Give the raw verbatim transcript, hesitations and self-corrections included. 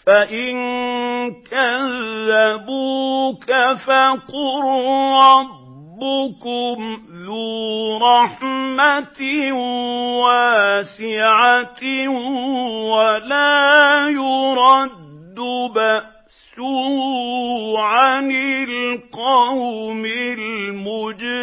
فَإِن كَذَّبُوكَ فَقُل رَّبُّكُمْ ذُو رَحْمَةٍ وَاسِعَةٍ وَلَا يُرَدُّ بَأْسُهُ عَنِ الْقَوْمِ الْمُجْرِمِينَ